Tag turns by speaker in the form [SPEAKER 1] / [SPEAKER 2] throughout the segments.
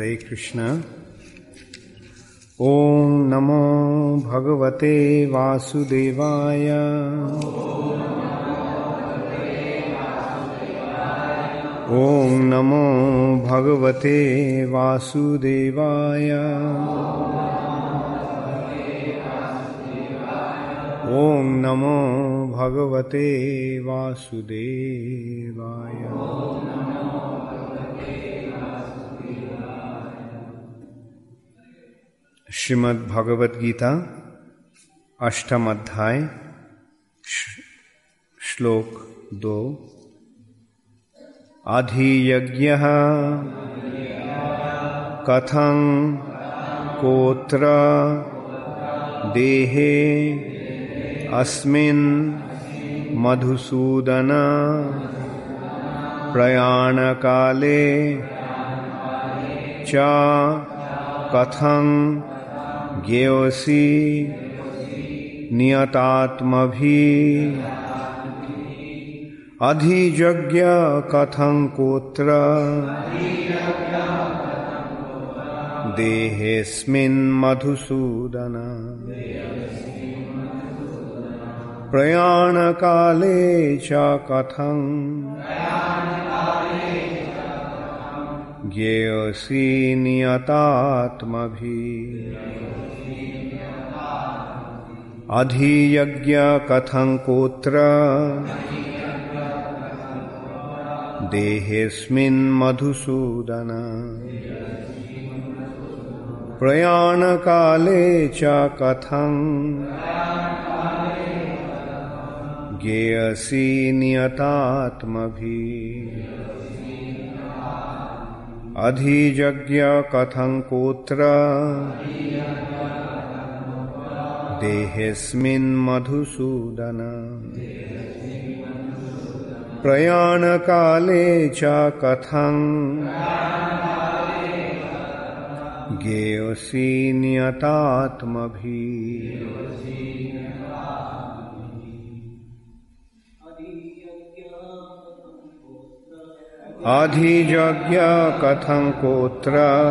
[SPEAKER 1] हरे कृष्ण। ओम नमो भगवते वासुदेवाय। ओम नमो भगवते वासुदेवाय। ओम नमो भगवते वासुदेवाय। श्रीमद् भगवत गीता अष्टम अध्याय श्लोक 2। अधियज्ञः कथं कोत्र देहे अस्मिन् मधुसूदन प्रयाणकाले च कथं ज्ञेयोसि नियतात्मभिः। अधियज्ञ कथं कोत्र देहेऽस्मिन् मधुसूदन प्रयाणकाले च कथं ज्ञेयोसि नियतात्मभिः। अधियज्ञ कथं कोत्र देहेऽस्मिन् मधुसूदन प्रयाणकाले च कथं ज्ञेयसि नियतात्मभिः। अधियज्ञ कथं कोत्र देहेऽस्मिन् मधुसूदन प्रयाणकाले च कथं ज्ञेयोसि नियतात्मभिः। अधियज्ञ कथं कोत्र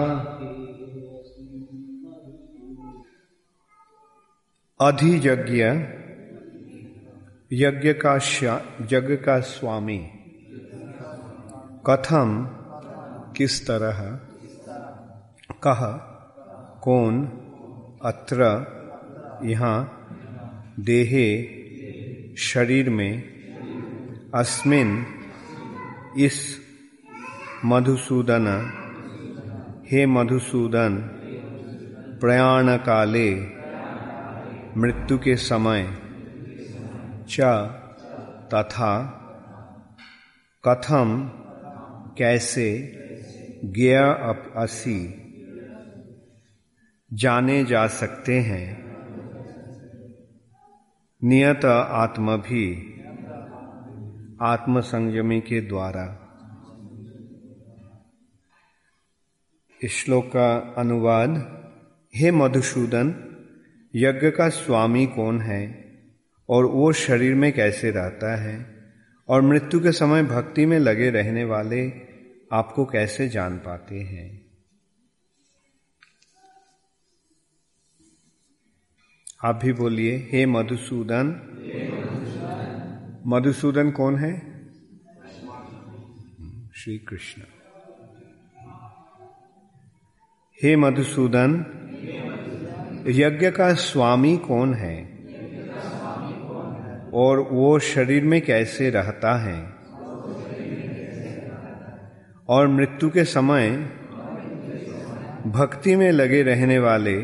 [SPEAKER 1] अधियज्ञ यज्ञ का स्वामी। कथम किस तरह, कह कौन, अत्र यहाँ, देहे शरीर में, अस्मिन इस, मधुसूदन हे मधुसूदन, प्रयाण काले मृत्यु के समय, च तथा, कथम कैसे, ज्ञेय असि जाने जा सकते हैं, नियत आत्मभि आत्मसंयमी के द्वारा। इस श्लोक का अनुवाद। हे मधुसूदन, यज्ञ का स्वामी कौन है और वो शरीर में कैसे रहता है, और मृत्यु के समय भक्ति में लगे रहने वाले आपको कैसे जान पाते हैं। आप भी बोलिए, हे मधुसूदन। मधुसूदन कौन है? श्री कृष्ण। हे मधुसूदन, यज्ञ का स्वामी कौन है और वो शरीर में कैसे रहता है, और मृत्यु के समय भक्ति में लगे रहने वाले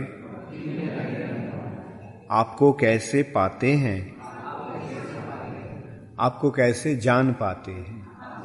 [SPEAKER 1] आपको कैसे पाते हैं, आपको कैसे जान पाते हैं।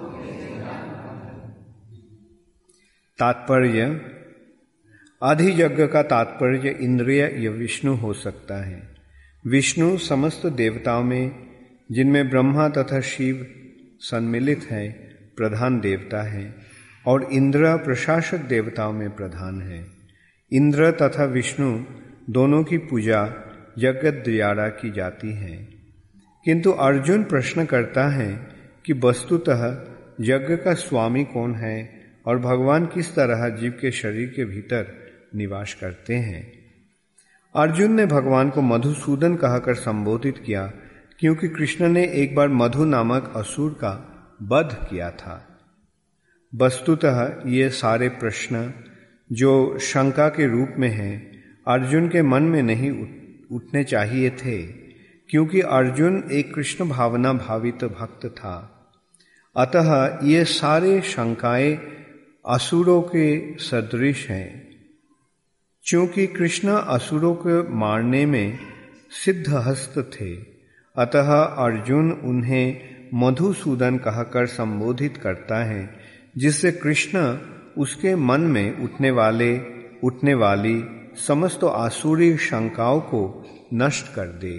[SPEAKER 1] तात्पर्य। अधियज्ञ का तात्पर्य इंद्रिय या विष्णु हो सकता है। विष्णु समस्त देवताओं में, जिनमें ब्रह्मा तथा शिव सम्मिलित है, प्रधान देवता है, और इंद्र प्रशासक देवताओं में प्रधान है। इंद्र तथा विष्णु दोनों की पूजा यज्ञ द्वारा की जाती है। किंतु अर्जुन प्रश्न करता है कि वस्तुतः यज्ञ का स्वामी कौन है और भगवान किस तरह जीव के शरीर के भीतर निवास करते हैं। अर्जुन ने भगवान को मधुसूदन कहकर संबोधित किया क्योंकि कृष्ण ने एक बार मधु नामक असुर का वध किया था। वस्तुतः ये सारे प्रश्न जो शंका के रूप में हैं, अर्जुन के मन में नहीं उठने चाहिए थे, क्योंकि अर्जुन एक कृष्ण भावना भावित भक्त था। अतः ये सारे शंकाएं असुरों के सदृश हैं। चूंकि कृष्ण असुरों को मारने में सिद्धहस्त थे, अतः अर्जुन उन्हें मधुसूदन कहकर संबोधित करता है, जिससे कृष्ण उसके मन में उठने वाली समस्त आसुरी शंकाओं को नष्ट कर दे।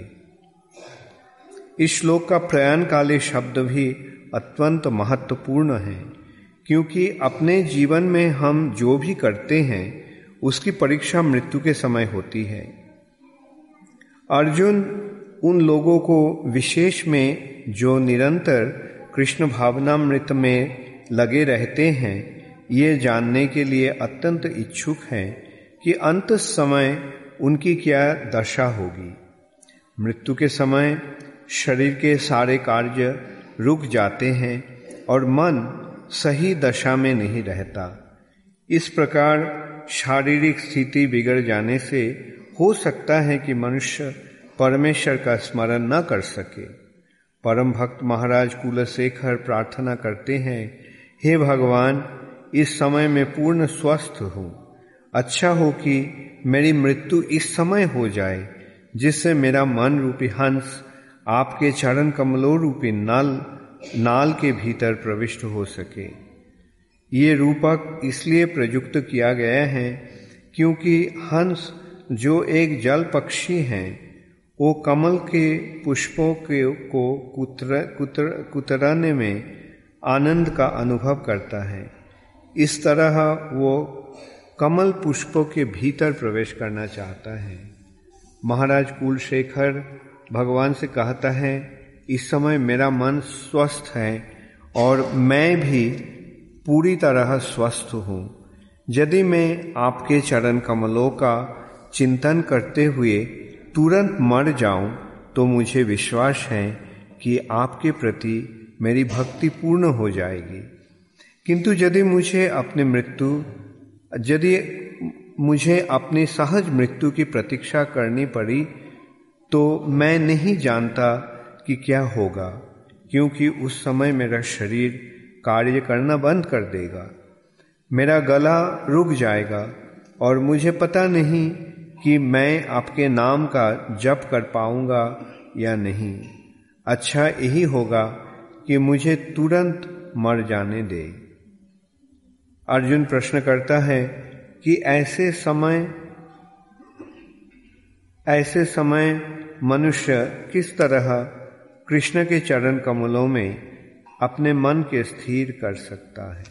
[SPEAKER 1] इस श्लोक का प्रयाण काले शब्द भी अत्यंत महत्वपूर्ण है, क्योंकि अपने जीवन में हम जो भी करते हैं उसकी परीक्षा मृत्यु के समय होती है। अर्जुन उन लोगों को विशेष में जो निरंतर कृष्ण भावनामृत में लगे रहते हैं, ये जानने के लिए अत्यंत इच्छुक हैं कि अंत समय उनकी क्या दशा होगी। मृत्यु के समय शरीर के सारे कार्य रुक जाते हैं और मन सही दशा में नहीं रहता। इस प्रकार शारीरिक स्थिति बिगड़ जाने से हो सकता है कि मनुष्य परमेश्वर का स्मरण न कर सके। परम भक्त महाराज कुलशेखर प्रार्थना करते हैं, हे भगवान, इस समय में पूर्ण स्वस्थ हूँ। अच्छा हो कि मेरी मृत्यु इस समय हो जाए, जिससे मेरा मन रूपी हंस आपके चरण कमलों रूपी नाल के भीतर प्रविष्ट हो सके। ये रूपक इसलिए प्रयुक्त किया गया है क्योंकि हंस जो एक जल पक्षी हैं, वो कमल के पुष्पों को कुतराने में आनंद का अनुभव करता है। इस तरह वो कमल पुष्पों के भीतर प्रवेश करना चाहता है। महाराज कुलशेखर भगवान से कहता है, इस समय मेरा मन स्वस्थ है और मैं भी पूरी तरह स्वस्थ हूँ। यदि मैं आपके चरण कमलों का चिंतन करते हुए तुरंत मर जाऊं, तो मुझे विश्वास है कि आपके प्रति मेरी भक्ति पूर्ण हो जाएगी। किंतु यदि मुझे अपनी सहज मृत्यु की प्रतीक्षा करनी पड़ी, तो मैं नहीं जानता कि क्या होगा, क्योंकि उस समय मेरा शरीर कार्य करना बंद कर देगा, मेरा गला रुक जाएगा और मुझे पता नहीं कि मैं आपके नाम का जप कर पाऊंगा या नहीं। अच्छा यही होगा कि मुझे तुरंत मर जाने दे। अर्जुन प्रश्न करता है कि ऐसे समय मनुष्य किस तरह कृष्ण के चरण कमलों में अपने मन के स्थिर कर सकता है।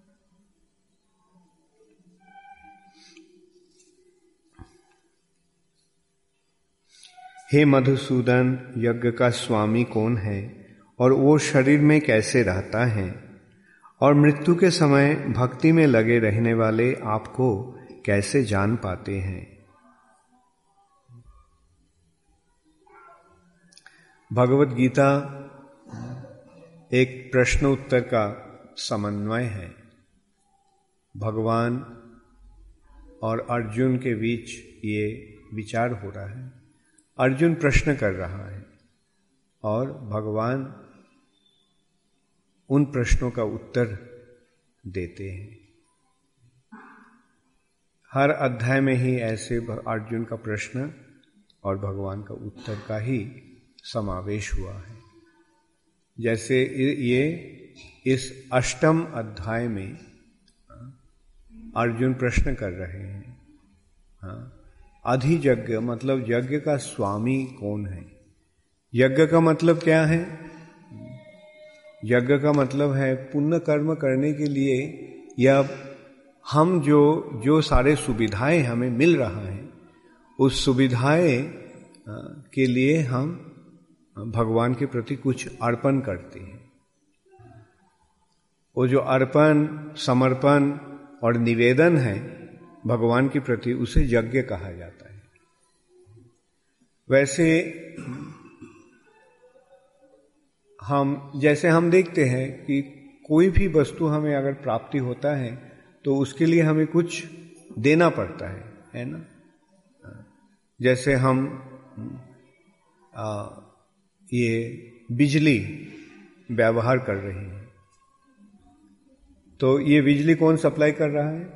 [SPEAKER 1] हे मधुसूदन, यज्ञ का स्वामी कौन है और वो शरीर में कैसे रहता है, और मृत्यु के समय भक्ति में लगे रहने वाले आपको कैसे जान पाते हैं। भगवत गीता एक प्रश्न उत्तर का समन्वय है। भगवान और अर्जुन के बीच ये विचार हो रहा है। अर्जुन प्रश्न कर रहा है और भगवान उन प्रश्नों का उत्तर देते हैं। हर अध्याय में ही ऐसे अर्जुन का प्रश्न और भगवान का उत्तर का ही समावेश हुआ है। जैसे ये इस 8वें अध्याय में अर्जुन प्रश्न कर रहे हैं, अधियज्ञ मतलब यज्ञ का स्वामी कौन है। यज्ञ का मतलब क्या है? यज्ञ का मतलब है पुण्य कर्म करने के लिए, या हम जो सारे सुविधाएं हमें मिल रहा है, उस सुविधाएं के लिए हम भगवान के प्रति कुछ अर्पण करते हैं। वो जो अर्पण, समर्पण और निवेदन है भगवान के प्रति, उसे यज्ञ कहा जाता है। वैसे जैसे हम देखते हैं कि कोई भी वस्तु हमें अगर प्राप्ति होता है तो उसके लिए हमें कुछ देना पड़ता है ना। जैसे हम ये बिजली व्यवहार कर रहे हैं, तो ये बिजली कौन सप्लाई कर रहा है?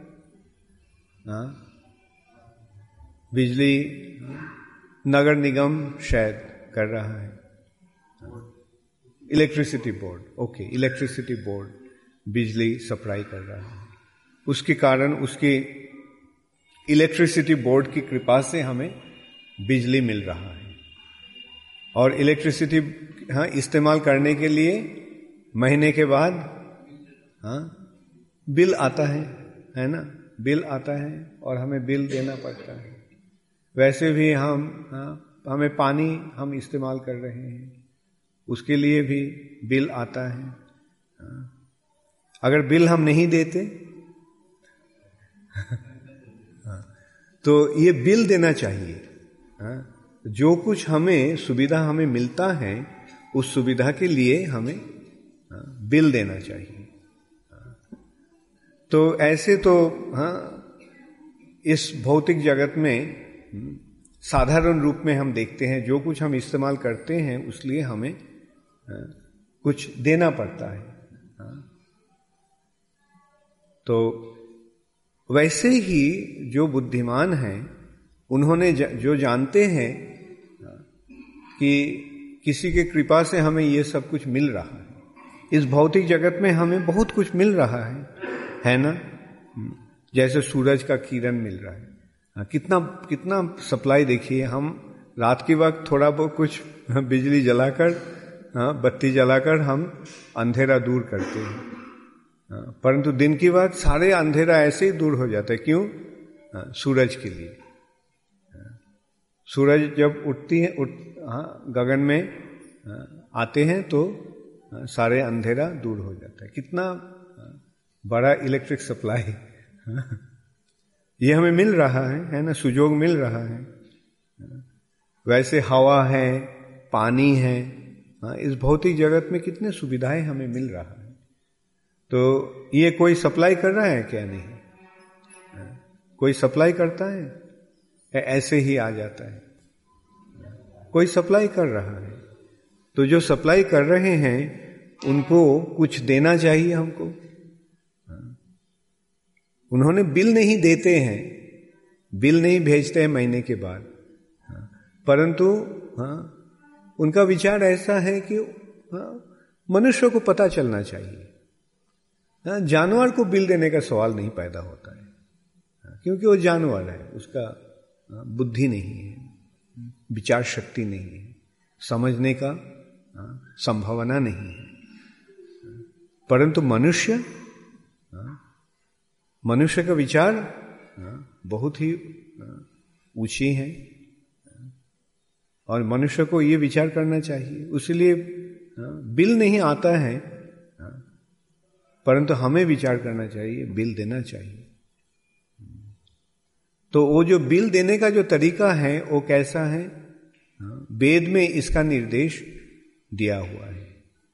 [SPEAKER 1] बिजली नगर निगम शायद कर रहा है, electricity board. Okay, electricity board बिजली सप्लाई कर रहा है। उसके कारण उसकी इलेक्ट्रिसिटी बोर्ड की कृपा से हमें बिजली मिल रहा है। और इलेक्ट्रिसिटी इस्तेमाल करने के लिए महीने के बाद बिल आता है ना, बिल आता है और हमें बिल देना पड़ता है। वैसे भी हमें पानी हम इस्तेमाल कर रहे हैं, उसके लिए भी बिल आता है। अगर बिल हम नहीं देते तो ये बिल देना चाहिए। जो कुछ हमें सुविधा हमें मिलता है, उस सुविधा के लिए हमें बिल देना चाहिए। तो ऐसे तो इस भौतिक जगत में साधारण रूप में हम देखते हैं, जो कुछ हम इस्तेमाल करते हैं उसलिए हमें कुछ देना पड़ता है। तो वैसे ही जो बुद्धिमान हैं, उन्होंने जो जानते हैं कि किसी के कृपा से हमें ये सब कुछ मिल रहा है, इस भौतिक जगत में हमें बहुत कुछ मिल रहा है ना। जैसे सूरज का किरण मिल रहा है, कितना सप्लाई देखिए। हम रात के वक्त थोड़ा बहुत कुछ बिजली जलाकर, बत्ती जलाकर हम अंधेरा दूर करते हैं, परंतु दिन की वक्त सारे अंधेरा ऐसे ही दूर हो जाता है। क्यों? सूरज के लिए। सूरज जब उठती है, गगन में आते हैं तो सारे अंधेरा दूर हो जाता है। कितना बड़ा इलेक्ट्रिक सप्लाई ये हमें मिल रहा है ना, सुजोग मिल रहा है। वैसे हवा है, पानी है, इस भौतिक जगत में कितने सुविधाएं हमें मिल रहा है। तो ये कोई सप्लाई कर रहा है क्या? नहीं, कोई सप्लाई करता है? ऐसे ही आ जाता है। कोई सप्लाई कर रहा है, तो जो सप्लाई कर रहे हैं उनको कुछ देना चाहिए हमको। उन्होंने बिल नहीं देते हैं, बिल नहीं भेजते हैं महीने के बाद, परंतु उनका विचार ऐसा है कि मनुष्य को पता चलना चाहिए। जानवर को बिल देने का सवाल नहीं पैदा होता है, क्योंकि वो जानवर है, उसका बुद्धि नहीं है, विचार शक्ति नहीं है, समझने का संभावना नहीं है। परंतु मनुष्य का विचार बहुत ही ऊंची है, और मनुष्य को ये विचार करना चाहिए। उसलिए बिल नहीं आता है, परंतु हमें विचार करना चाहिए, बिल देना चाहिए। तो वो जो बिल देने का जो तरीका है वो कैसा है? वेद में इसका निर्देश दिया हुआ है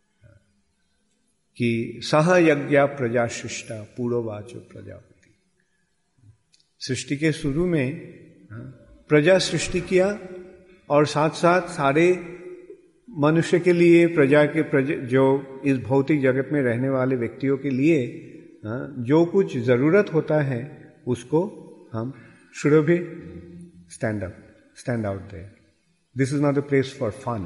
[SPEAKER 1] कि सह यज्ञा प्रजा सृष्टा पूर्ववाचो प्रजापति। सृष्टि के शुरू में प्रजा सृष्टि किया, और साथ साथ सारे मनुष्य के लिए, जो इस भौतिक जगत में रहने वाले व्यक्तियों के लिए जो कुछ जरूरत होता है उसको हम should be stand out there. This is not a place for fun.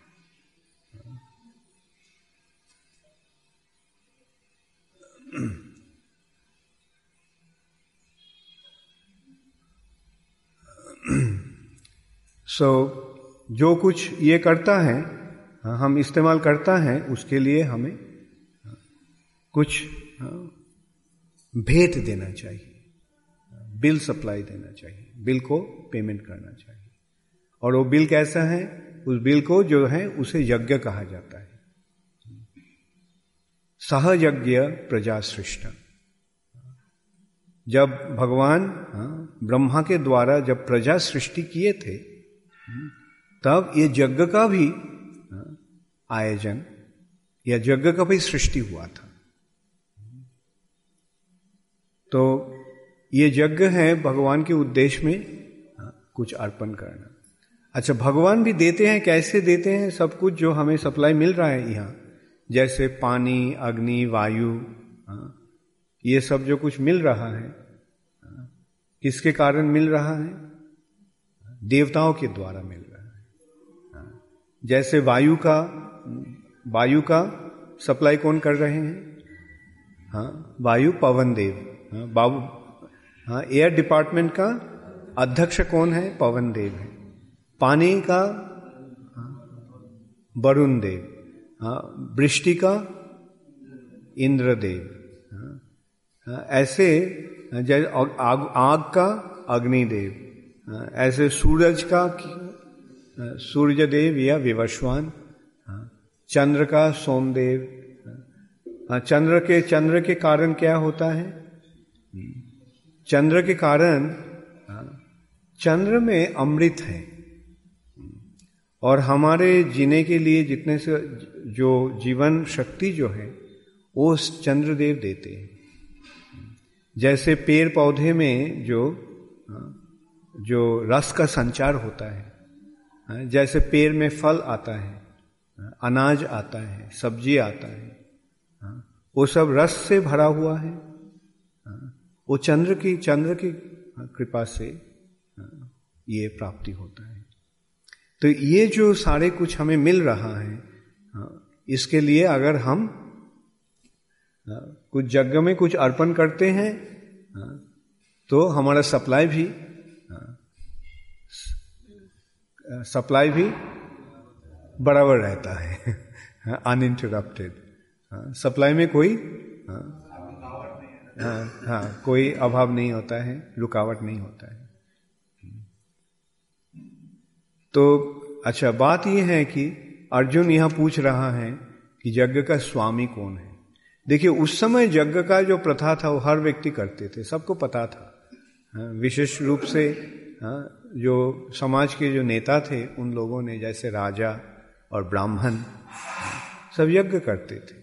[SPEAKER 1] So, जो कुछ ये करता है, हम इस्तेमाल करता है, उसके लिए हमें कुछ भेंट देना चाहिए, बिल सप्लाई देना चाहिए, बिल को पेमेंट करना चाहिए। और वो बिल कैसा है? उस बिल को जो है उसे यज्ञ कहा जाता है। सहयज्ञ प्रजा सृष्ट। जब भगवान ब्रह्मा के द्वारा जब प्रजा सृष्टि किए थे, तब ये यज्ञ का भी आयोजन या यज्ञ का भी सृष्टि हुआ था। तो ये यज्ञ है भगवान के उद्देश्य में कुछ अर्पण करना। अच्छा, भगवान भी देते हैं, कैसे देते हैं? सब कुछ जो हमें सप्लाई मिल रहा है यहाँ, जैसे पानी, अग्नि, वायु, ये सब जो कुछ मिल रहा है, किसके कारण मिल रहा है? देवताओं के द्वारा मिल रहा है। जैसे वायु का सप्लाई कौन कर रहे हैं? वायु पवन देव। एयर डिपार्टमेंट का अध्यक्ष कौन है? पवन देव है। पानी का वरुण देव, वृष्टि का इंद्रदेव, ऐसे जैसे आग का अग्निदेव, ऐसे सूरज का सूर्य देव या विवस्वान, चंद्र का सोमदेव। चंद्र के कारण क्या होता है? चंद्र के कारण चंद्र में अमृत है, और हमारे जीने के लिए जितने से जो जीवन शक्ति जो है वो चंद्रदेव देते हैं। जैसे पेड़ पौधे में जो रस का संचार होता है, जैसे पेड़ में फल आता है, अनाज आता है, सब्जी आता है, वो सब रस से भरा हुआ है। वो चंद्र की कृपा से ये प्राप्ति होता है। तो ये जो सारे कुछ हमें मिल रहा है, इसके लिए अगर हम कुछ यज्ञ में कुछ अर्पण करते हैं तो हमारा सप्लाई भी बराबर रहता है, अनइंटरप्टेड। सप्लाई में कोई कोई अभाव नहीं होता है, रुकावट नहीं होता है। तो अच्छा, बात यह है कि अर्जुन यहां पूछ रहा है कि यज्ञ का स्वामी कौन है। देखिए, उस समय यज्ञ का जो प्रथा था वो हर व्यक्ति करते थे, सबको पता था। विशेष रूप से जो समाज के जो नेता थे उन लोगों ने, जैसे राजा और ब्राह्मण, सब यज्ञ करते थे।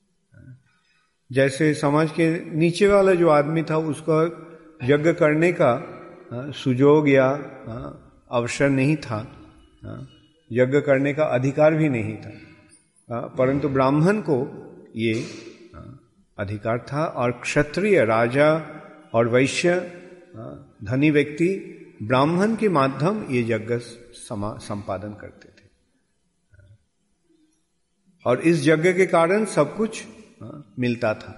[SPEAKER 1] जैसे समाज के नीचे वाला जो आदमी था उसका यज्ञ करने का सुयोग या अवसर नहीं था, यज्ञ करने का अधिकार भी नहीं था, परंतु ब्राह्मण को ये अधिकार था। और क्षत्रिय, राजा और वैश्य, धनी व्यक्ति ब्राह्मण के माध्यम ये यज्ञ संपादन करते थे, और इस यज्ञ के कारण सब कुछ मिलता था।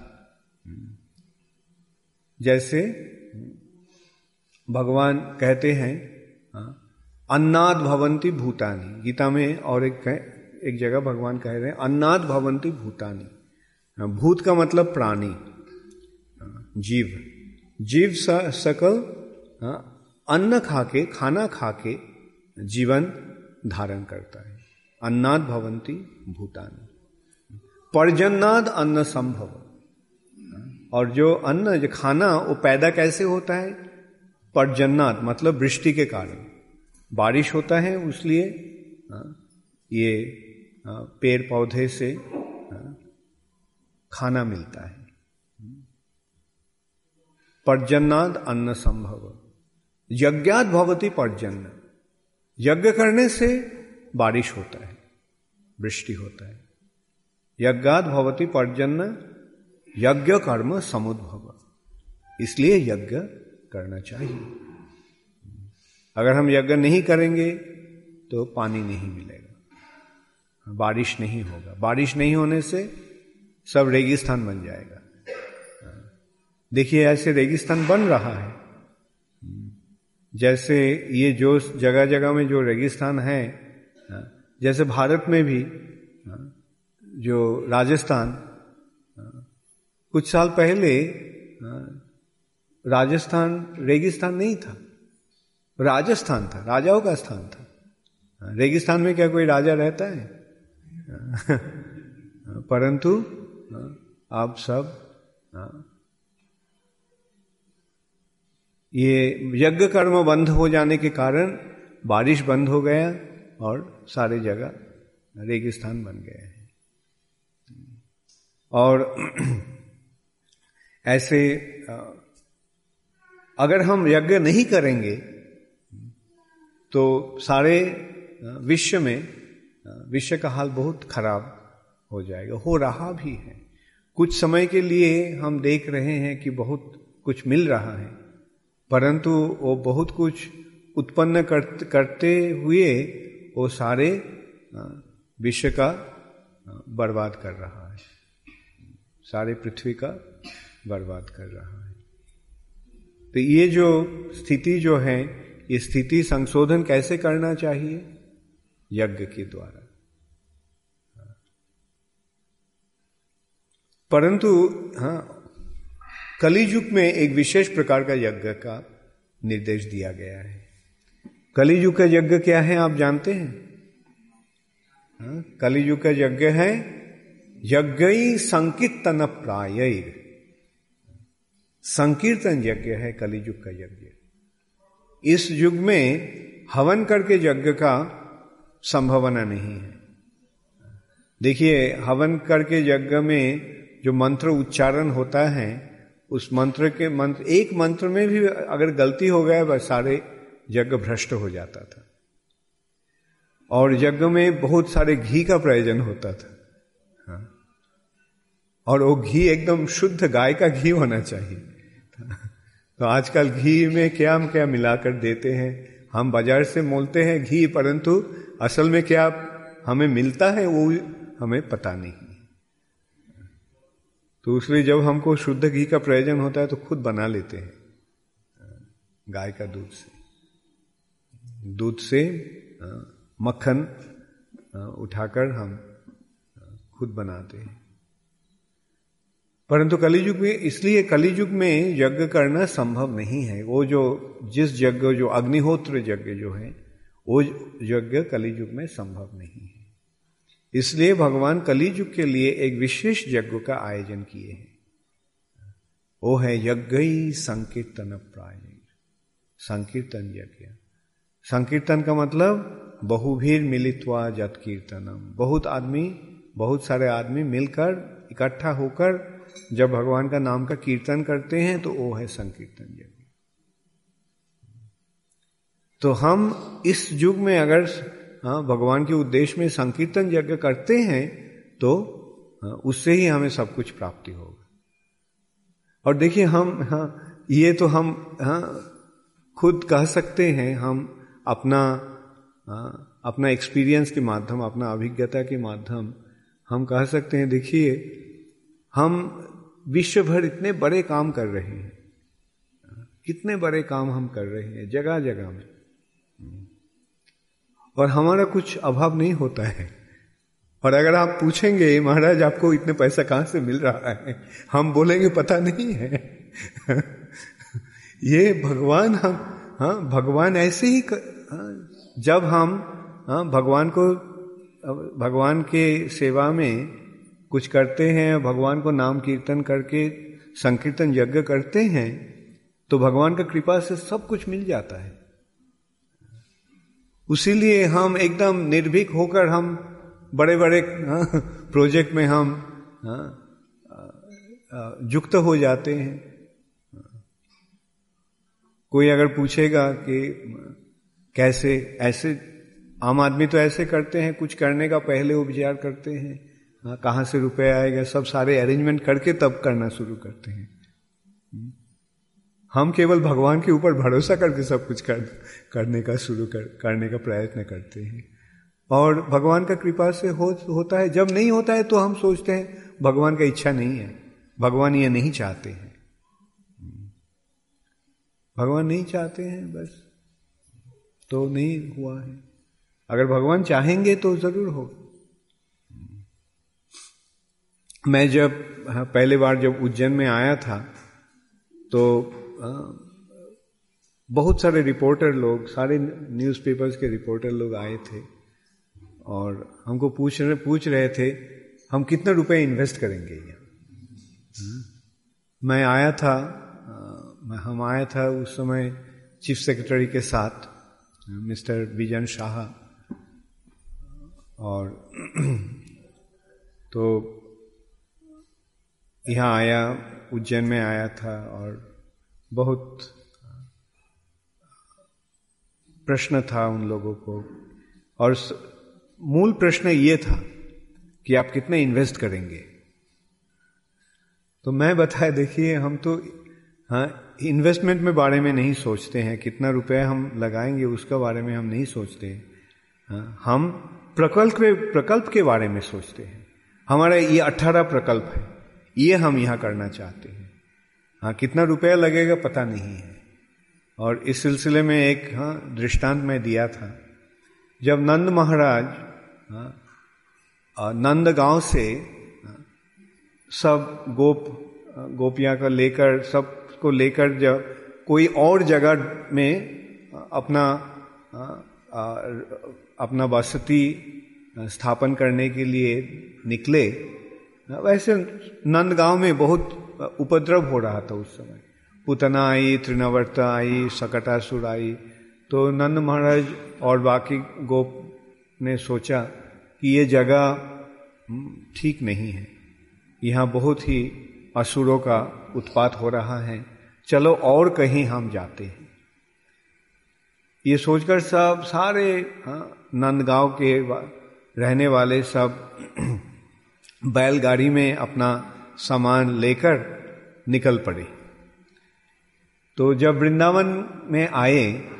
[SPEAKER 1] जैसे भगवान कहते हैं अन्नाद भवन्ति भूतानि, गीता में, और एक जगह भगवान कह रहे हैं अन्नाद भवन्ति भूतानि। भूत का मतलब प्राणी, जीव सकल अन्न खाके, खाना खाके जीवन धारण करता है। अन्नाद भवन्ति भूतानि। पर्जन्नाद अन्न संभव, और जो अन्न, जो खाना, वो पैदा कैसे होता है? पर्जन्नाद मतलब वृष्टि के कारण, बारिश होता है, उसलिए ये पेड़ पौधे से खाना मिलता है। पर्जन्नाद अन्न संभव। यज्ञात भवति पर्जन्य, यज्ञ करने से बारिश होता है, वृष्टि होता है। यज्ञात भवति पर्जन्य, यज्ञ कर्म समुद्भव, इसलिए यज्ञ करना चाहिए। अगर हम यज्ञ नहीं करेंगे तो पानी नहीं मिलेगा, बारिश नहीं होगा, बारिश नहीं होने से सब रेगिस्तान बन जाएगा। देखिए, ऐसे रेगिस्तान बन रहा है। जैसे ये जो जगह जगह में जो रेगिस्तान है, जैसे भारत में भी जो राजस्थान, कुछ साल पहले राजस्थान रेगिस्तान नहीं था, राजस्थान था, राजाओं का स्थान था। रेगिस्तान में क्या कोई राजा रहता है? परंतु अब सब ये यज्ञ कर्म बंद हो जाने के कारण बारिश बंद हो गया और सारे जगह रेगिस्तान बन गए हैं। और ऐसे अगर हम यज्ञ नहीं करेंगे तो सारे विश्व का हाल बहुत खराब हो जाएगा, हो रहा भी है। कुछ समय के लिए हम देख रहे हैं कि बहुत कुछ मिल रहा है, परंतु वो बहुत कुछ उत्पन्न करते हुए वो सारे विश्व का बर्बाद कर रहा है, सारे पृथ्वी का बर्बाद कर रहा है। तो ये जो स्थिति जो है, ये स्थिति संशोधन कैसे करना चाहिए? यज्ञ के द्वारा। परंतु कलियुग में एक विशेष प्रकार का यज्ञ का निर्देश दिया गया है। कलियुग का यज्ञ क्या है आप जानते हैं? कलियुग का यज्ञ है यज्ञ संकीर्तन प्राय, संकीर्तन यज्ञ है कलियुग का यज्ञ। इस युग में हवन करके यज्ञ का संभावना नहीं है। देखिए, हवन करके यज्ञ में जो मंत्र उच्चारण होता है, उस मंत्र एक मंत्र में भी अगर गलती हो गया बस सारे यज्ञ भ्रष्ट हो जाता था। और यज्ञ में बहुत सारे घी का प्रयोजन होता था। और वो घी एकदम शुद्ध गाय का घी होना चाहिए। तो आजकल घी में क्या क्या मिलाकर देते हैं, हम बाजार से मोलते हैं घी, परंतु असल में क्या हमें मिलता है वो हमें पता नहीं। तो इसलिए जब हमको शुद्ध घी का प्रयोजन होता है तो खुद बना लेते हैं, गाय का दूध से मक्खन उठाकर हम खुद बनाते हैं। परंतु कलियुग में, इसलिए कलियुग में यज्ञ करना संभव नहीं है। वो जो जिस यज्ञ, जो अग्निहोत्र यज्ञ जो है, वो यज्ञ कलियुग में संभव नहीं है। इसलिए भगवान कलियुग के लिए एक विशेष यज्ञ का आयोजन किए हैं। वो है यज्ञ संकीर्तन प्राय, संकीर्तन यज्ञ। संकीर्तन का मतलब बहुभीर मिलित्वा जत कीर्तनम, बहुत सारे आदमी मिलकर इकट्ठा होकर जब भगवान का नाम का कीर्तन करते हैं तो वो है संकीर्तन यज्ञ। तो हम इस युग में अगर भगवान के उद्देश्य में संकीर्तन यज्ञ करते हैं तो उससे ही हमें सब कुछ प्राप्ति होगा। और देखिए, हम ये तो हम खुद कह सकते हैं, हम अपना एक्सपीरियंस के माध्यम, अपना अभिज्ञता के माध्यम हम कह सकते हैं। देखिए, हम विश्व भर इतने बड़े काम कर रहे हैं, कितने बड़े काम हम कर रहे हैं जगह जगह में, और हमारा कुछ अभाव नहीं होता है। और अगर आप पूछेंगे महाराज आपको इतने पैसा कहां से मिल रहा है, हम बोलेंगे पता नहीं है। ये भगवान, हम भगवान ऐसे ही जब हम भगवान के सेवा में कुछ करते हैं, भगवान को नाम कीर्तन करके संकीर्तन यज्ञ करते हैं, तो भगवान का कृपा से सब कुछ मिल जाता है। उसीलिए हम एकदम निर्भीक होकर हम बड़े बड़े प्रोजेक्ट में हम युक्त हो जाते हैं। कोई अगर पूछेगा कि कैसे, ऐसे आम आदमी तो ऐसे करते हैं, कुछ करने का पहले वो विचार करते हैं, कहाँ से रुपए आएगा, सब सारे अरेंजमेंट करके तब करना शुरू करते हैं। हम केवल भगवान के ऊपर भरोसा करके सब कुछ करने का प्रयत्न करते हैं, और भगवान का कृपा से होता है। जब नहीं होता है तो हम सोचते हैं भगवान का इच्छा नहीं है, भगवान ये नहीं चाहते हैं, भगवान नहीं चाहते हैं, बस तो नहीं हुआ है। अगर भगवान चाहेंगे तो जरूर होगा। मैं जब पहले बार जब उज्जैन में आया था तो बहुत सारे रिपोर्टर लोग, सारे न्यूज़पेपर्स के रिपोर्टर लोग आए थे और हमको पूछ रहे थे हम कितने रुपए इन्वेस्ट करेंगे यहाँ। मैं आया था, हम आया था उस समय चीफ सेक्रेटरी के साथ, मिस्टर विजन शाह, और तो यहाँ आया, उज्जैन में आया था, और बहुत प्रश्न था उन लोगों को, और मूल प्रश्न ये था कि आप कितने इन्वेस्ट करेंगे। तो मैं बताया, देखिए हम तो इन्वेस्टमेंट में बारे में नहीं सोचते हैं, कितना रुपया हम लगाएंगे उसका बारे में हम नहीं सोचते हैं। हम प्रकल्प के बारे में सोचते हैं। हमारा ये 18 प्रकल्प है, ये हम यहाँ करना चाहते हैं। कितना रुपया लगेगा पता नहीं है। और इस सिलसिले में एक दृष्टांत मैं दिया था, जब नंद महाराज नंदगांव से सब गोपियां का लेकर, सबको लेकर जब कोई और जगह में अपना बसती स्थापन करने के लिए निकले, वैसे नंदगांव में बहुत उपद्रव हो रहा था उस समय। पुतना आई, तृणावर्ता आई, सकटासुर आई। तो नंद महाराज और बाकी गोप ने सोचा कि ये जगह ठीक नहीं है, यहाँ बहुत ही असुरों का उत्पात हो रहा है, चलो और कहीं हम जाते हैं। ये सोचकर सब सारे नंदगांव के रहने वाले सब बैलगाड़ी में अपना सामान लेकर निकल पड़े। तो जब वृंदावन में आए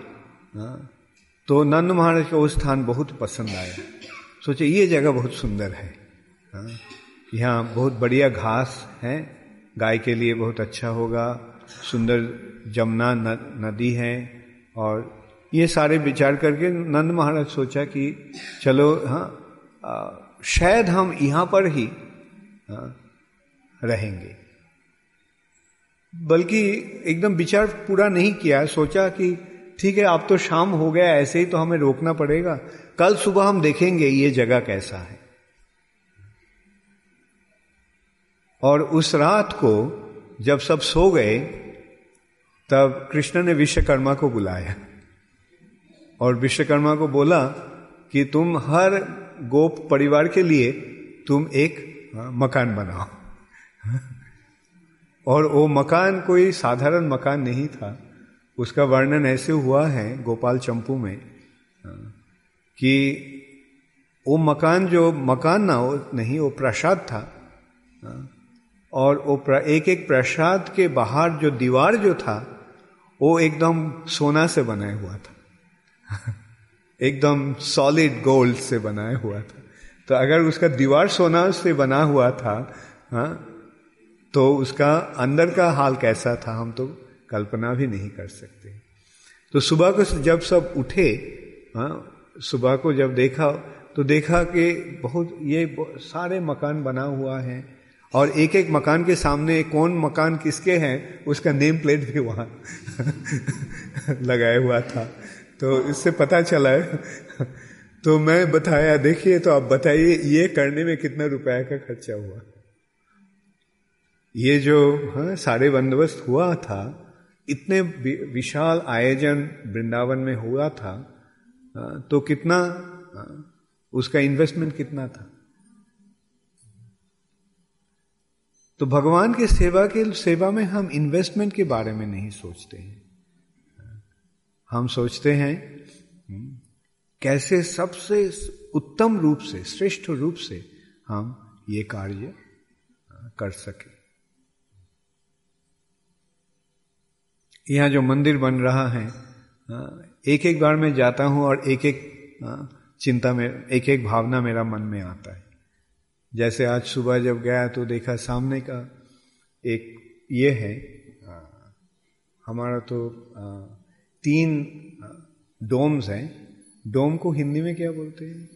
[SPEAKER 1] तो नंद महाराज का वो स्थान बहुत पसंद आया। सोचे ये जगह बहुत सुंदर है, यहाँ बहुत बढ़िया घास है, गाय के लिए बहुत अच्छा होगा, सुंदर जमुना नदी है। और ये सारे विचार करके नंद महाराज सोचा कि चलो शायद हम यहाँ पर ही रहेंगे। बल्कि एकदम विचार पूरा नहीं किया, सोचा कि ठीक है अब तो शाम हो गया, ऐसे ही तो हमें रोकना पड़ेगा, कल सुबह हम देखेंगे ये जगह कैसा है। और उस रात को जब सब सो गए तब कृष्ण ने विश्वकर्मा को बुलाया और विश्वकर्मा को बोला कि तुम हर गोप परिवार के लिए तुम एक मकान बनाओ। और वो मकान कोई साधारण मकान नहीं था। उसका वर्णन ऐसे हुआ है गोपाल चंपू में कि वो मकान जो मकान ना हो नहीं, वो प्रसाद था। और वो एक एक प्रसाद के बाहर जो दीवार जो था वो एकदम सोना से बनाया हुआ था एकदम सॉलिड गोल्ड से बनाया हुआ था। तो अगर उसका दीवार सोना से बना हुआ था तो उसका अंदर का हाल कैसा था हम तो कल्पना भी नहीं कर सकते। तो सुबह को जब सब उठे, सुबह को जब देखा तो देखा कि बहुत ये सारे मकान बना हुआ है और एक एक मकान के सामने कौन मकान किसके हैं उसका नेम प्लेट भी वहां लगाया हुआ था। तो इससे पता चला है तो मैं बताया देखिए, तो आप बताइए ये करने में कितना रुपया का खर्चा हुआ। ये जो सारे बंदोबस्त हुआ था, इतने विशाल आयोजन वृंदावन में हुआ था, तो कितना उसका इन्वेस्टमेंट कितना था। तो भगवान के सेवा में हम इन्वेस्टमेंट के बारे में नहीं सोचते हैं। हम सोचते हैं कैसे सबसे उत्तम रूप से, श्रेष्ठ रूप से हम ये कार्य कर सके। यहाँ जो मंदिर बन रहा है, एक एक बार मैं जाता हूं और एक एक चिंता में, एक एक भावना मेरा मन में आता है। जैसे आज सुबह जब गया तो देखा सामने का एक ये है, हमारा तो 3 डोम्स हैं। डोम को हिंदी में क्या बोलते हैं?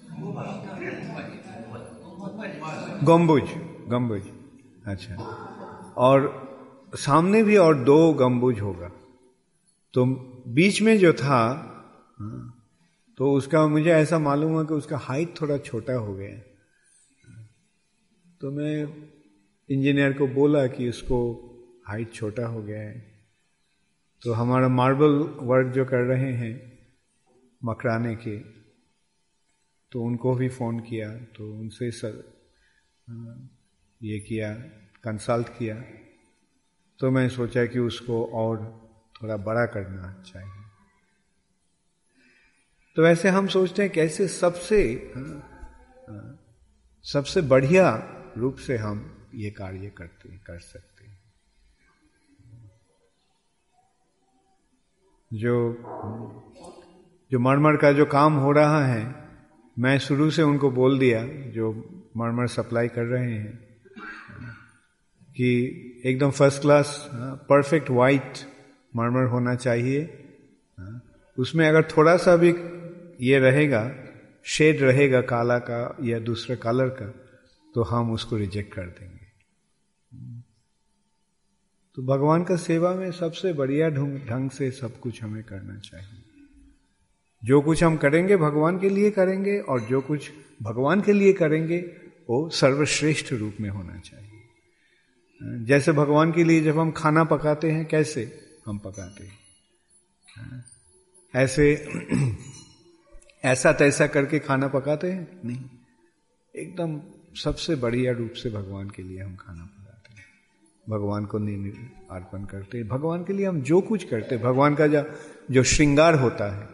[SPEAKER 1] गम्बुज। अच्छा, और सामने भी और 2 गम्बुज होगा। तो बीच में जो था तो उसका मुझे ऐसा मालूम हुआ कि उसका हाइट थोड़ा छोटा हो गया। तो मैं इंजीनियर को बोला कि उसको हाइट छोटा हो गया है। तो हमारा मार्बल वर्क जो कर रहे हैं मकराने के, तो उनको भी फ़ोन किया, तो उनसे ये किया, कंसल्ट किया। तो मैं सोचा कि उसको और थोड़ा बड़ा करना चाहिए। तो वैसे हम सोचते हैं कैसे सबसे बढ़िया रूप से हम ये कार्य कर सकते हैं। जो मरमर का जो काम हो रहा है, मैं शुरू से उनको बोल दिया, जो मरमर सप्लाई कर रहे हैं, कि एकदम फर्स्ट क्लास परफेक्ट वाइट मरमर होना चाहिए। उसमें अगर थोड़ा सा भी ये रहेगा, शेड रहेगा काला का या दूसरे कलर का, तो हम उसको रिजेक्ट कर देंगे। तो भगवान का सेवा में सबसे बढ़िया ढंग से सब कुछ हमें करना चाहिए। जो कुछ हम करेंगे भगवान के लिए करेंगे, और जो कुछ भगवान के लिए करेंगे वो सर्वश्रेष्ठ रूप में होना चाहिए। जैसे भगवान के लिए जब हम खाना पकाते हैं, कैसे हम पकाते हैं? ऐसे ऐसा तैसा करके खाना पकाते हैं? नहीं, एकदम सबसे बढ़िया रूप से भगवान के लिए हम खाना पकाते हैं, भगवान को अर्पण करते हैं। भगवान के लिए हम जो कुछ करते हैं, भगवान का जो श्रृंगार होता है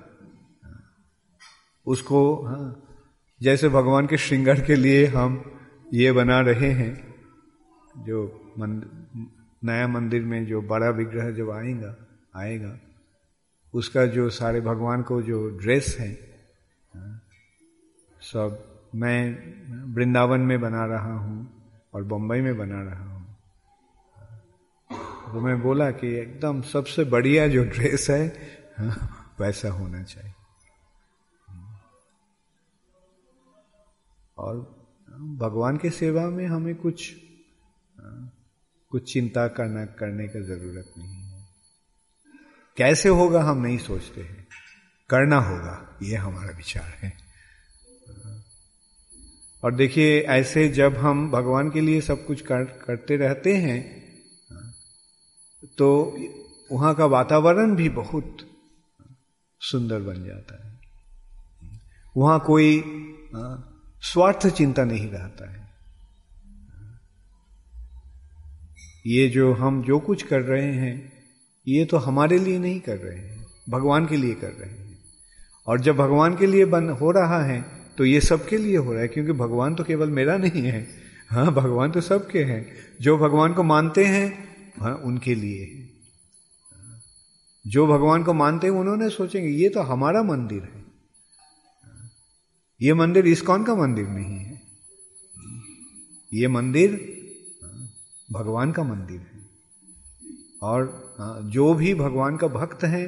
[SPEAKER 1] उसको, जैसे भगवान के श्रृंगार के लिए हम ये बना रहे हैं, जो नया मंदिर में जो बड़ा विग्रह जब आएगा उसका जो सारे भगवान को जो ड्रेस है सब मैं वृंदावन में बना रहा हूँ और बम्बई में बना रहा हूँ। तो मैं बोला कि एकदम सबसे बढ़िया जो ड्रेस है वैसा होना चाहिए। और भगवान के सेवा में हमें कुछ चिंता करने का जरूरत नहीं है। कैसे होगा हम नहीं सोचते हैं, करना होगा, ये हमारा विचार है। और देखिए, ऐसे जब हम भगवान के लिए सब कुछ करते रहते हैं तो वहाँ का वातावरण भी बहुत सुंदर बन जाता है। वहाँ कोई स्वार्थ चिंता नहीं रहता है। ये हम जो कुछ कर रहे हैं, ये तो हमारे लिए नहीं कर रहे हैं, भगवान के लिए कर रहे हैं। और जब भगवान के लिए हो रहा है तो ये सबके लिए हो रहा है, क्योंकि भगवान तो केवल मेरा नहीं है, भगवान तो सबके हैं। जो भगवान को मानते हैं उनके लिए है। जो भगवान को मानते हैं उन्होंने सोचेंगे ये तो हमारा मंदिर है, ये मंदिर इस्कॉन का मंदिर नहीं है, ये मंदिर भगवान का मंदिर है। और जो भी भगवान का भक्त है,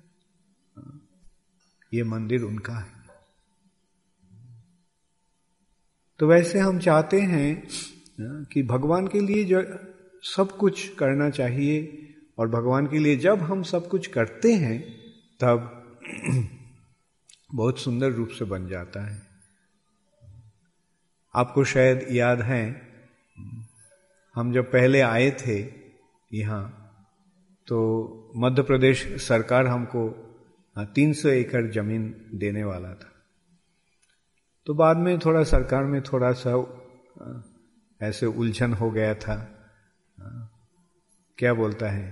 [SPEAKER 1] ये मंदिर उनका है। तो वैसे हम चाहते हैं कि भगवान के लिए जो सब कुछ करना चाहिए, और भगवान के लिए जब हम सब कुछ करते हैं तब बहुत सुंदर रूप से बन जाता है। आपको शायद याद है, हम जब पहले आए थे यहाँ, तो मध्य प्रदेश सरकार हमको 300 एकड़ जमीन देने वाला था। तो बाद में थोड़ा सरकार में थोड़ा सा ऐसे उलझन हो गया था। क्या बोलता है,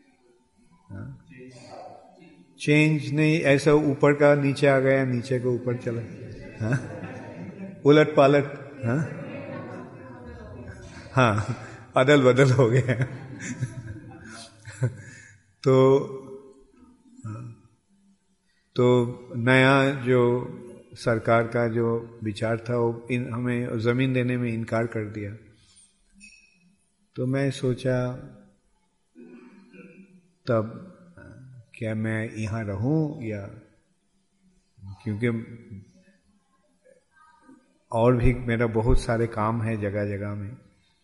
[SPEAKER 1] चेंज नहीं, ऐसा ऊपर का नीचे आ गया, नीचे को ऊपर चला, उलट पालट, अदल बदल हो गया। तो नया जो सरकार का जो विचार था वो हमें जमीन देने में इनकार कर दिया। तो मैं सोचा तब क्या मैं यहाँ रहूं, या क्योंकि और भी मेरा बहुत सारे काम है जगह जगह में।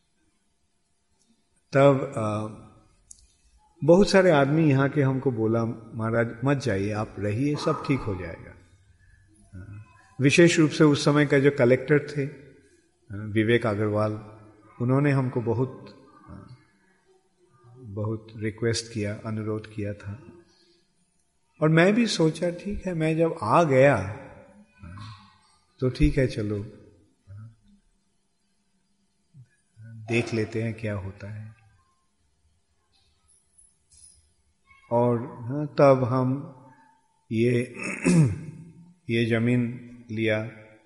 [SPEAKER 1] तब बहुत सारे आदमी यहाँ के हमको बोला, महाराज मत जाइए, आप रहिए, सब ठीक हो जाएगा। विशेष रूप से उस समय का जो कलेक्टर थे विवेक अग्रवाल, उन्होंने हमको बहुत रिक्वेस्ट किया, अनुरोध किया था। और मैं भी सोचा ठीक है, मैं जब आ गया तो ठीक है, चलो देख लेते हैं क्या होता है। और तब हम ये जमीन लिया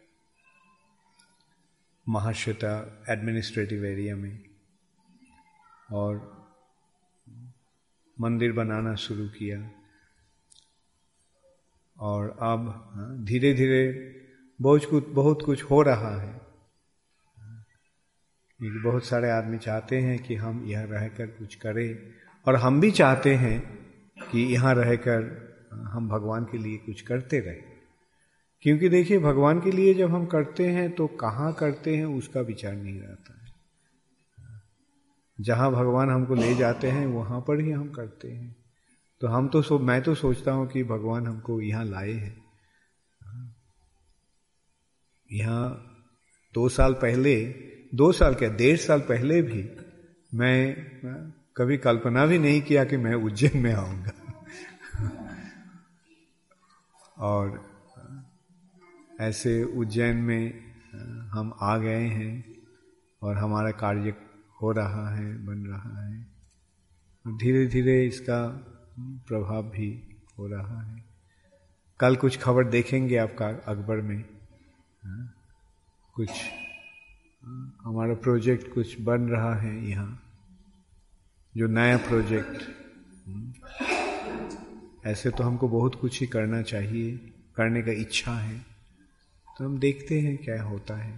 [SPEAKER 1] महाश्वेता एडमिनिस्ट्रेटिव एरिया में, और मंदिर बनाना शुरू किया। और अब धीरे धीरे बहुत कुछ हो रहा है। बहुत सारे आदमी चाहते हैं कि हम यहाँ रहकर कुछ करें, और हम भी चाहते हैं कि यहाँ रहकर हम भगवान के लिए कुछ करते रहें। क्योंकि देखिए, भगवान के लिए जब हम करते हैं तो कहाँ करते हैं उसका विचार नहीं रहता है। जहाँ भगवान हमको ले जाते हैं वहाँ पर ही हम करते हैं। तो मैं तो सोचता हूँ कि भगवान हमको यहाँ लाए हैं। यहाँ 2 साल पहले, 2 साल क्या 1.5 साल पहले भी मैं कभी कल्पना भी नहीं किया कि मैं उज्जैन में आऊंगा। और ऐसे उज्जैन में हम आ गए हैं और हमारा कार्य हो रहा है, बन रहा है। धीरे धीरे इसका प्रभाव भी हो रहा है। कल कुछ खबर देखेंगे आपका अखबार में, कुछ हमारा प्रोजेक्ट कुछ बन रहा है यहाँ, जो नया प्रोजेक्ट। ऐसे तो हमको बहुत कुछ ही करना चाहिए, करने का इच्छा है, तो हम देखते हैं क्या होता है।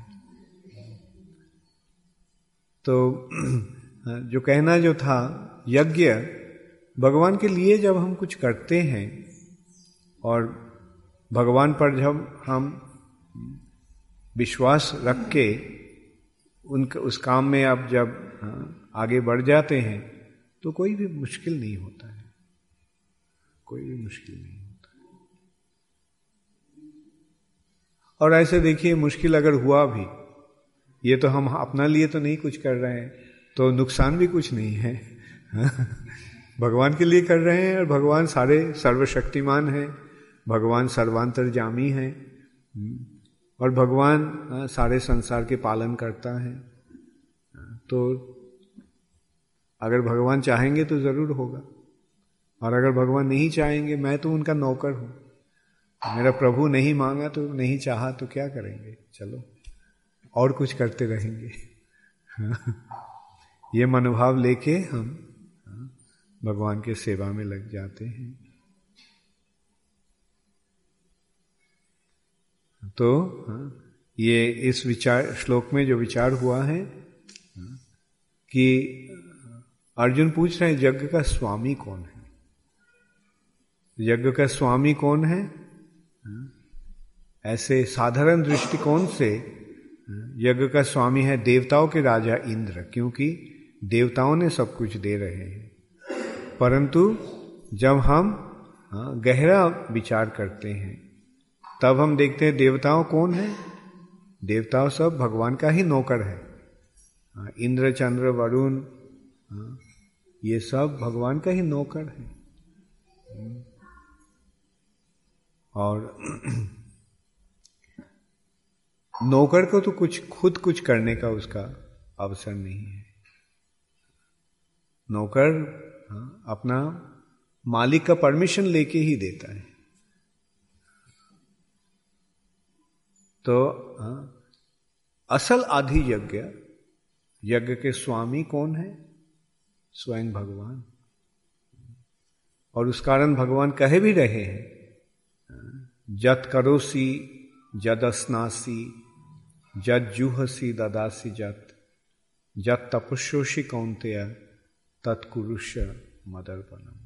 [SPEAKER 1] तो जो कहना जो था, यज्ञ भगवान के लिए जब हम कुछ करते हैं और भगवान पर जब हम विश्वास रख के उस काम में आप जब आगे बढ़ जाते हैं तो कोई भी मुश्किल नहीं होता है, कोई भी मुश्किल नहीं होता। और ऐसे देखिए, मुश्किल अगर हुआ भी, ये तो हम अपना लिए तो नहीं कुछ कर रहे हैं, तो नुकसान भी कुछ नहीं है। भगवान के लिए कर रहे हैं, और भगवान सारे सर्वशक्तिमान हैं, भगवान सर्वांतर्यामी हैं, और भगवान सारे संसार के पालन करता है। तो अगर भगवान चाहेंगे तो जरूर होगा, और अगर भगवान नहीं चाहेंगे, मैं तो उनका नौकर हूं, मेरा प्रभु नहीं मांगा तो नहीं चाहा तो क्या करेंगे, चलो और कुछ करते रहेंगे। ये मनोभाव लेके हम भगवान के सेवा में लग जाते हैं। तो ये इस श्लोक में जो विचार हुआ है कि अर्जुन पूछ रहे हैं यज्ञ का स्वामी कौन है, यज्ञ का स्वामी कौन है। ऐसे साधारण दृष्टिकोण से यज्ञ का स्वामी है देवताओं के राजा इंद्र, क्योंकि देवताओं ने सब कुछ दे रहे हैं। परंतु जब हम गहरा विचार करते हैं तब हम देखते हैं देवताओं कौन है, देवताओं सब भगवान का ही नौकर है। इंद्र, चंद्र, वरुण, ये सब भगवान का ही नौकर है। और नौकर को तो खुद कुछ करने का उसका अवसर नहीं है। नौकर अपना मालिक का परमिशन लेके ही देता है। तो असल आदि यज्ञ के स्वामी कौन है? स्वयं भगवान। और उस कारण भगवान कहे भी रहे हैं, जत करोसी जद स्नासी जद जुहसी ददासी जत तपस्योषि कौन्तेय तत्कुरुष्य मदर्पणम।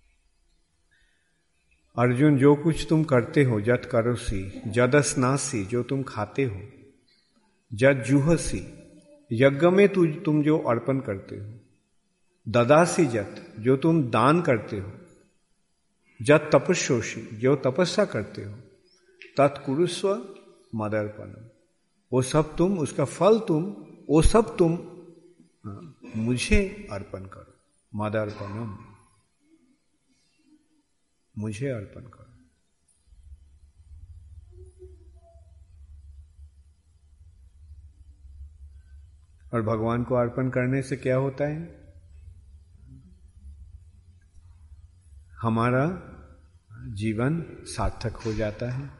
[SPEAKER 1] अर्जुन, जो कुछ तुम करते हो, जत करोसी, जद स्नासी, जो तुम खाते हो, जद जुहसी, यज्ञ में तुम जो अर्पण करते हो, ददासी जत, जो तुम दान करते हो, जत तपस्योषि, जो तपस्या करते हो, तत्कुरुस्व मदर्पणम, वो सब तुम, उसका फल तुम, वो सब तुम मुझे अर्पण करो, मदर्पणम, मुझे अर्पण करो। और भगवान को अर्पण करने से क्या होता है? हमारा जीवन सार्थक हो जाता है।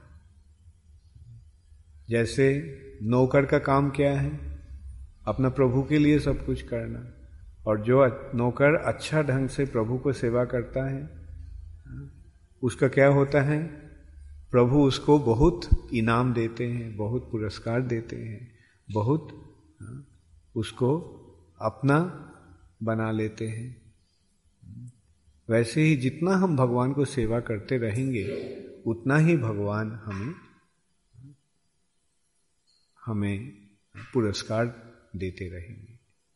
[SPEAKER 1] जैसे नौकर का काम क्या है? अपना प्रभु के लिए सब कुछ करना। और जो नौकर अच्छा ढंग से प्रभु को सेवा करता है, उसका क्या होता है? प्रभु उसको बहुत इनाम देते हैं, बहुत पुरस्कार देते हैं, बहुत उसको अपना बना लेते हैं। वैसे ही जितना हम भगवान को सेवा करते रहेंगे, उतना ही भगवान हमें पुरस्कार देते रहेंगे।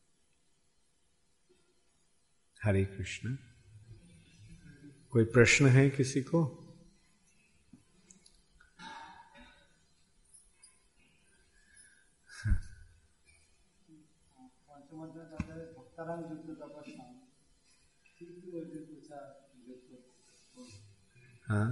[SPEAKER 1] हरे कृष्ण। कोई प्रश्न है किसी को? हाँ,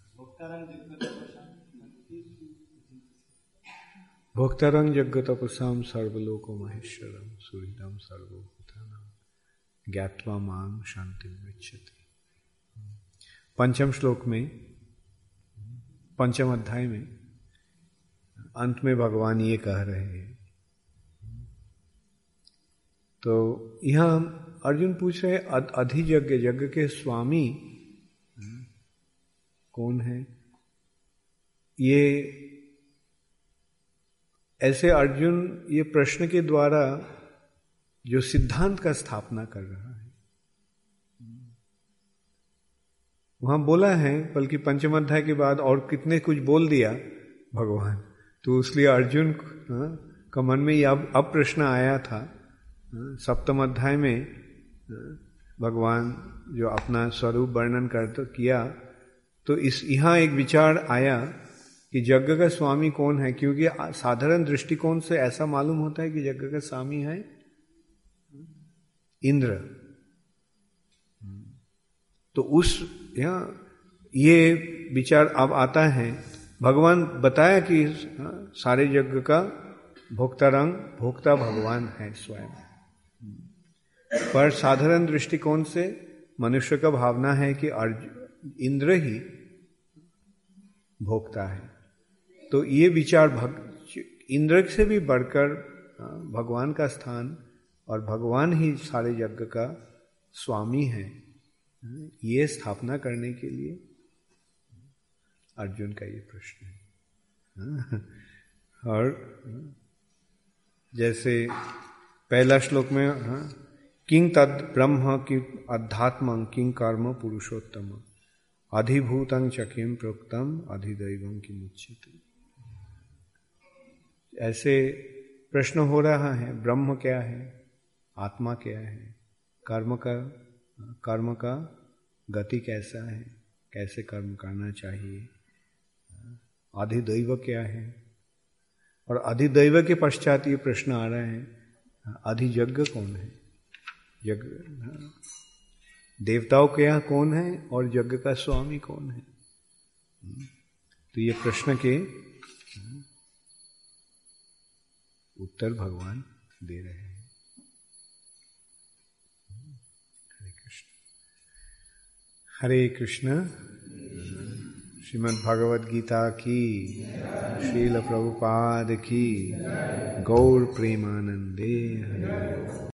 [SPEAKER 1] भोक्तारंग यज्ञ तपसाम सर्वलोको महेश्वरम सुहृदम सर्वभूतानां ज्ञात्वा मां शांति विच्छति। पंचम श्लोक में, पंचम अध्याय में अंत में भगवान ये कह रहे हैं। तो यहां अर्जुन पूछ रहे अधियज्ञ, यज्ञ के स्वामी कौन है? ये ऐसे अर्जुन ये प्रश्न के द्वारा जो सिद्धांत का स्थापना कर रहा है, वहां बोला है, बल्कि पंचम अध्याय के बाद और कितने कुछ बोल दिया भगवान, तो इसलिए अर्जुन का मन में यह अब प्रश्न आया था। सप्तम अध्याय में भगवान जो अपना स्वरूप वर्णन किया, तो इस यहाँ एक विचार आया कि यज्ञ का स्वामी कौन है, क्योंकि साधारण दृष्टिकोण से ऐसा मालूम होता है कि यज्ञ का स्वामी है इंद्र। तो उस ये विचार अब आता है। भगवान बताया कि सारे यज्ञ का भोक्ता भगवान है स्वयं, पर साधारण दृष्टिकोण से मनुष्य का भावना है कि इंद्र ही भोक्ता है। तो ये विचार इंद्र से भी बढ़कर भगवान का स्थान, और भगवान ही सारे यज्ञ का स्वामी है, ये स्थापना करने के लिए अर्जुन का ये प्रश्न है। और जैसे पहला श्लोक में किंग तद ब्रह्म कि अध्यात्मं किंग कर्म पुरुषोत्तम अधिभूतं च किं प्रोक्तम अधिदैवं किमुच्यते। ऐसे प्रश्न हो रहा है, ब्रह्म क्या है, आत्मा क्या है, कर्म का गति कैसा है, कैसे कर्म करना चाहिए, अधिदैव क्या है, और अधिदैव के पश्चात ये प्रश्न आ रहे हैं अधियज्ञ कौन है, यज्ञ देवताओं के यहाँ कौन है और यज्ञ का स्वामी कौन है। तो ये प्रश्न के उत्तर भगवान दे रहे हैं। हरे कृष्ण। हरे कृष्ण। श्रीमद् भगवद गीता की, श्रील प्रभुपाद की, गौर प्रेमानंदे।